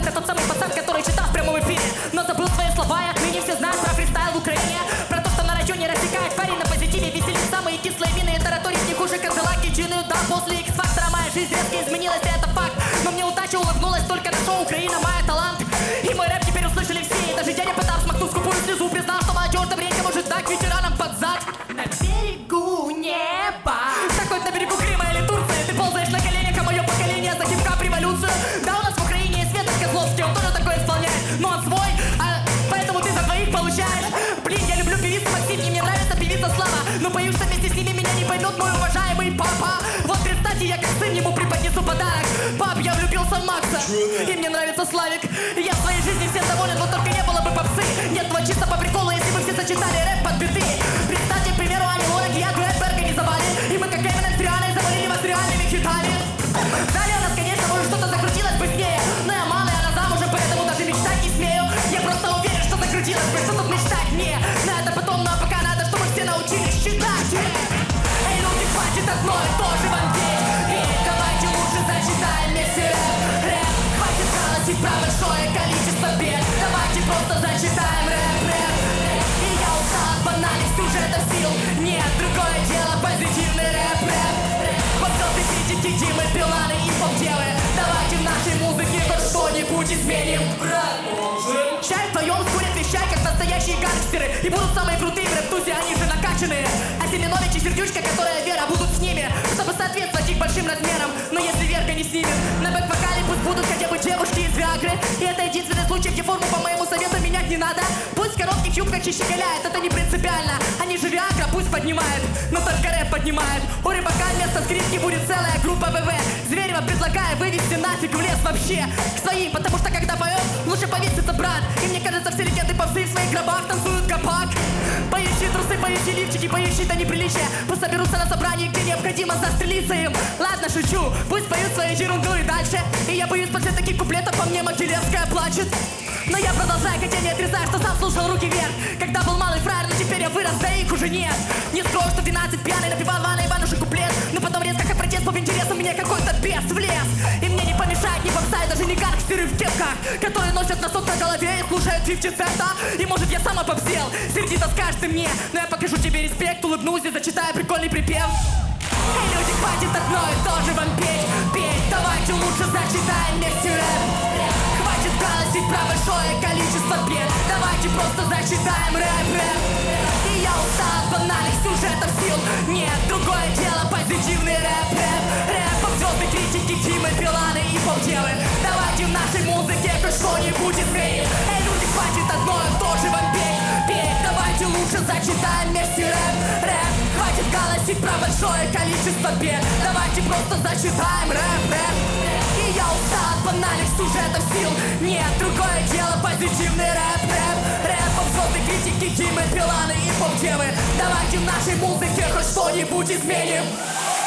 Я тот самый пацан, который читал в прямом эфире, но забыл свои слова, и отныне все знают про фристайл в Украине. Про то, что на районе рассекает парень на позитиве, веселит самые кислые мины и тараторит не хуже Кадиллаки Джины. Да, после X-фактора моя жизнь резко изменилась, и это факт. Но мне удача улыбнулась только на шоу «Украина моя талант». И мой рэп теперь услышали все, и даже дядя пытался смахнуть скупую слезу, признал, что молодежь добренько может дать ветеранам под зад. На берегу неба, так хоть на берегу Крыма или Турции, ты ползаешь на коленях, а мое поколение за хип-хап революцию. Да, у нас в Украине есть Света Козловский, он тоже такое исполняет, но он свой, поэтому ты за двоих получаешь. Блин, я люблю певицу Максим, и мне нравится певица Слава, но боюсь, что вместе с ними меня не поймет мой уважаемый папа. Вот представьте, я как сын ему преподнесу подарок. Пап, я влюбился в Макса, и мне нравится Славик. Я в своей жизни всем доволен, вот только не было бы попсы. Нет, вот чисто по приколу, если бы все сочетали рэп под биты. Представьте, к примеру, Ани Лорак и я дуэт бы организовали, и мы как Эминем с Рианой завалили вас реальными хитами. Далее у нас, конечно, может что-то закрутилось быстрее, но я мама, и она замужем, поэтому даже мечтать не смею. Я просто уверен, что закрутилось бы, что тут мечтать мне. Но это потом, но пока надо, чтобы все научились читать. Эй, люди, хватит одно и то же вам петь. Давайте лучше зачитаем вместе рэп. Хватит галасить про большое количество бед. Давайте просто зачитаем рэп. И я устал от банальных сюжетов сил. Нет, другое дело, позитивный рэп. Вот звезды критики Димы, Биланы и поп-девы. Давайте в нашей музыке хоть что-нибудь изменим. Чай вдвоем скурят вещай, как настоящие гангстеры. И будут самые крутые в рэп-тузе, они же накачанные. А Семенович и Сердючка, которая Вера, будут с ними, чтобы соответствовать их большим размерам. Но если Верка не снимет, на бэк-вокале пусть будут хотя бы девушки из Виагры. И это единственный случай, где форму по моему совету менять не надо. Пусть в коротких юбках и щеголяет, это не принципиально. Они же Виагра, пусть поднимает, но только рэп поднимает. У Рыбака вместо скрипки будет целая группа ВВ. Зверева предлагаю вывести нафиг в лес вообще к своим, потому что когда поет, лучше повесится брат. И мне кажется, все легенды попсы в своих гробах танцуют капак. Поющие трусы, поющие лифчики, поющие-то неприличие. Пусть соберутся на собрании, где необходимо застрелиться им. Ладно, шучу, пусть поют свою ерунду и дальше. И я боюсь, после таких куплетов по мне Могилевская плачет. Но я продолжаю, хотя не отрезаю, что сам слушал руки вверх. Когда был малый фраер, но теперь я вырос, да их уже нет. Не скрою, что 12 пьяный напевал Ваня Иванушек куплет. Но потом резко как протест по интересу мне какой-то бес влез. И мне не помешает ни попса, и даже не гангстеры в кепках, которые носят носок на голове и слушают 50 цента. И может я сам обобсел, сердито скажешь ты мне, но я покажу тебе респект, улыбнусь и зачитаю прикольный припев. Эй, люди, хватит одно и то же вам петь. Давайте лучше зачитаем вместе рэп. Хватит галасить про большое количество бед. Давайте просто зачитаем рэп. И я устал от банальных сюжетов сил. Нет, другое дело, позитивный рэп. Рэп, звезды критики Димы, Биланы и поп-девы. Давайте в нашей музыке хоть что-нибудь изменим. Эй, люди, хватит одно и то же вам петь. Давайте лучше зачитаем вместе рэп. Хватит галасить про большое количество бед. Давайте просто зачитаем рэп. И я устал от банальных сюжетов сил. Нет, другое дело, позитивный рэп. Рэп, звезды критики Димы, Биланы и поп-девы. Давайте в нашей музыке хоть что-нибудь изменим.